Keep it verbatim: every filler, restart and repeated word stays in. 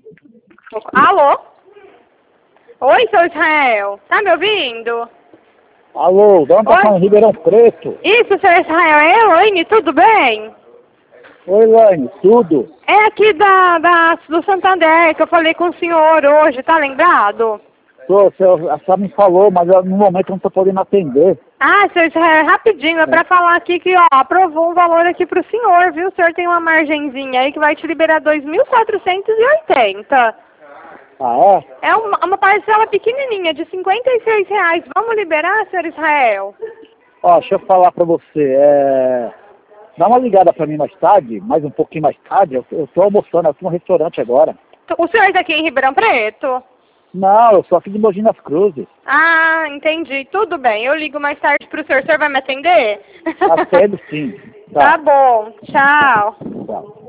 Alô? Oi, seu Israel. Tá me ouvindo? Alô, de onde tá falando? Ribeirão Preto. Isso, seu Israel. É Elaine, tudo bem? Oi, Elaine, tudo? É aqui da, da, do Santander que eu falei com o senhor hoje, tá lembrado? Tô, você, a senhora me falou, mas eu, no momento eu não tô podendo atender. Ah, seu Israel, rapidinho, é pra falar aqui que, ó, aprovou um valor aqui pro senhor, viu? O senhor tem uma margenzinha aí que vai te liberar dois mil quatrocentos e oitenta. Ah, é? É uma, uma parcela pequenininha, de cinquenta e seis reais. Vamos liberar, senhor Israel? Ó, deixa eu falar pra você, é... Dá uma ligada pra mim mais tarde, mais um pouquinho mais tarde, eu, eu tô almoçando, eu tô no restaurante agora. O senhor está aqui em Ribeirão Preto? Não, eu sou aqui de Mogi das Cruzes. Ah, entendi. Tudo bem. Eu ligo mais tarde pro senhor. O senhor vai me atender? Atendo sim. Tá bom. Tchau. Tchau.